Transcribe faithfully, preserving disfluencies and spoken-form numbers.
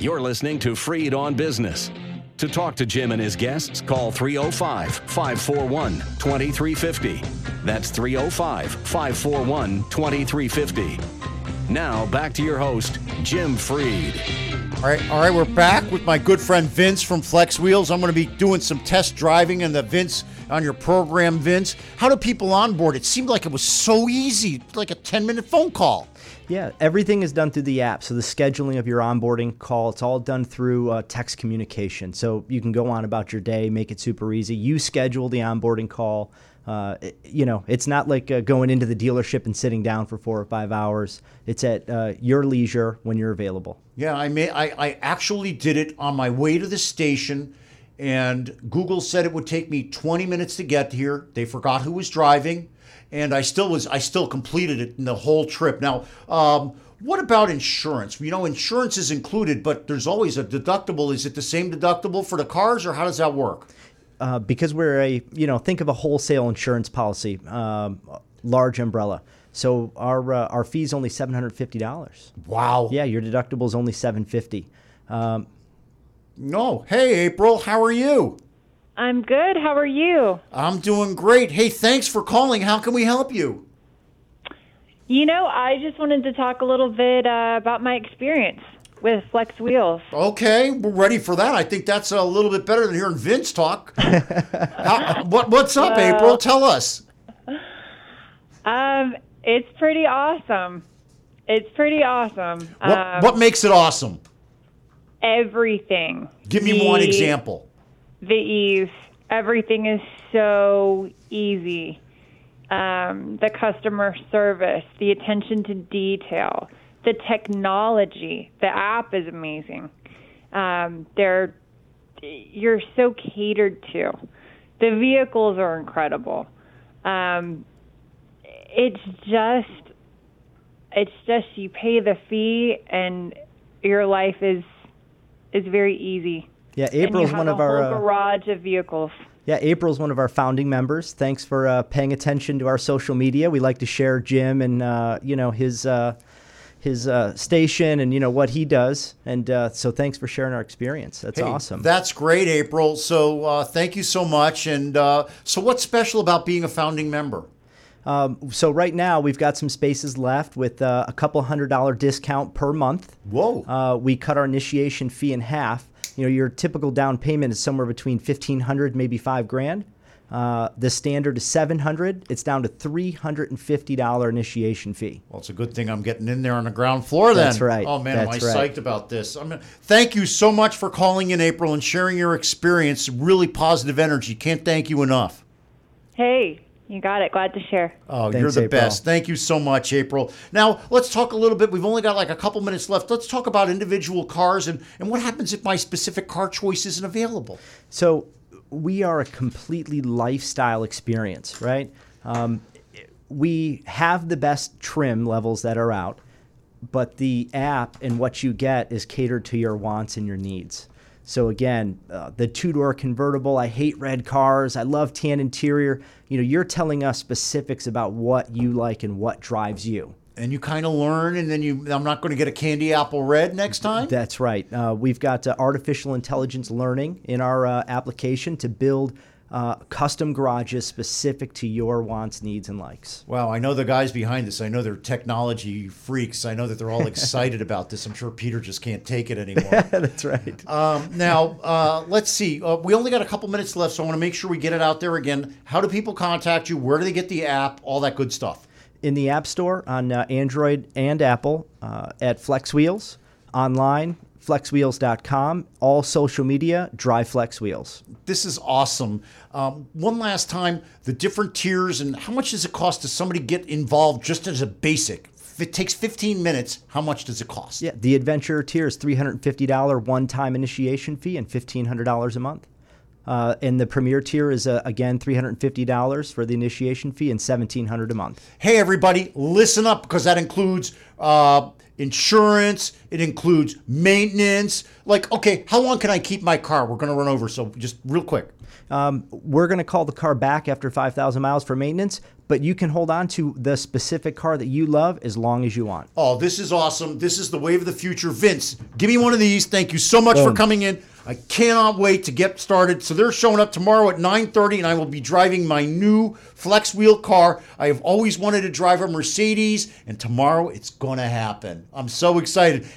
You're listening to Freed on Business. To talk to Jim and his guests, call three oh five, five four one, two three five oh. That's three oh five, five four one, two three five oh. Now, back to your host, Jim Freed. All right, all right, we're back with my good friend Vince from Flex Wheels. I'm going to be doing some test driving in the Vince on your program, Vince. How do people onboard? It seemed like it was so easy, like a ten-minute phone call. Yeah, everything is done through the app. So the scheduling of your onboarding call, it's all done through uh, text communication. So you can go on about your day, make it super easy. You schedule the onboarding call. Uh, it, you know, it's not like uh, going into the dealership and sitting down for four or five hours. It's at uh, your leisure when you're available. Yeah, I, may, I I actually did it on my way to the station, and Google said it would take me twenty minutes to get here. They forgot who was driving, and I still was I still completed it in the whole trip. Now, um, what about insurance? You know, insurance is included, but there's always a deductible. Is it the same deductible for the cars, or how does that work? Uh, because we're a, you know, think of a wholesale insurance policy, um, large umbrella. So our uh, our fee is only seven hundred fifty dollars. Wow. Yeah, your deductible is only seven hundred fifty dollars. Um, no. Hey, April, how are you? I'm good. How are you? I'm doing great. Hey, thanks for calling. How can we help you? You know, I just wanted to talk a little bit uh, about my experience with Flex Wheels. Okay, we're ready for that. I think that's a little bit better than hearing Vince talk. How, what, what's up, well, April? Tell us. Um, it's pretty awesome. It's pretty awesome. What, um, what makes it awesome? Everything. Give me the, one example. The ease. Everything is so easy. Um, the customer service, the attention to detail, the technology, the app is amazing. Um, they're, you're so catered to. The vehicles are incredible. Um, it's just, it's just you pay the fee and your life is is very easy. Yeah, April's one of our a whole garage of vehicles. Yeah, April's one of our founding members. Thanks for uh, paying attention to our social media. We like to share Jim and uh, you know his. Uh, his uh, station and, you know, what he does. And uh, so thanks for sharing our experience. That's hey, awesome. That's great, April. So uh, thank you so much. And uh, so what's special about being a founding member? Um, so right now we've got some spaces left with uh, a couple hundred dollar discount per month. Whoa. Uh, we cut our initiation fee in half. You know, your typical down payment is somewhere between fifteen hundred dollars, maybe five grand. Uh, the standard is seven hundred dollars. It's down to three hundred fifty dollars initiation fee. Well, it's a good thing I'm getting in there on the ground floor then. That's right. Oh, man, That's am I right. psyched about this. I mean, thank you so much for calling in, April, and sharing your experience. Really positive energy. Can't thank you enough. Hey, you got it. Glad to share. Oh, Thanks, you're the April. best. Thank you so much, April. Now, let's talk a little bit. We've only got like a couple minutes left. Let's talk about individual cars and, and what happens if my specific car choice isn't available. So we are a completely lifestyle experience, right? Um, we have the best trim levels that are out, but the app and what you get is catered to your wants and your needs. So again, uh, the two-door convertible, I hate red cars, I love tan interior. You know, you're telling us specifics about what you like and what drives you. And you kind of learn, and then you, I'm not going to get a candy apple red next time? That's right. Uh, we've got uh, artificial intelligence learning in our uh, application to build uh, custom garages specific to your wants, needs, and likes. Wow, I know the guys behind this. I know they're technology freaks. I know that they're all excited about this. I'm sure Peter just can't take it anymore. That's right. Um, now, uh, let's see. Uh, we only got a couple minutes left, so I want to make sure we get it out there again. How do people contact you? Where do they get the app? All that good stuff. In the App Store on uh, Android and Apple uh, at Flex Wheels, online, flex wheels dot com, all social media, Drive Flex Wheels. This is awesome. Um, one last time, the different tiers and how much does it cost to somebody get involved just as a basic? If it takes fifteen minutes, how much does it cost? Yeah, the Adventure tier is three hundred fifty dollars one-time initiation fee and fifteen hundred dollars a month. Uh, and the Premier tier is, uh, again, three hundred fifty dollars for the initiation fee and seventeen hundred dollars a month. Hey, everybody, listen up because that includes uh, insurance. It includes maintenance. Like, okay, how long can I keep my car? We're going to run over, so just real quick. Um, we're going to call the car back after five thousand miles for maintenance, but you can hold on to the specific car that you love as long as you want. Oh, this is awesome. This is the wave of the future. Vince, give me one of these. Thank you so much Boom. for coming in. I cannot wait to get started. So they're showing up tomorrow at nine thirty, and I will be driving my new flex wheel car. I have always wanted to drive a Mercedes, and tomorrow it's going to happen. I'm so excited.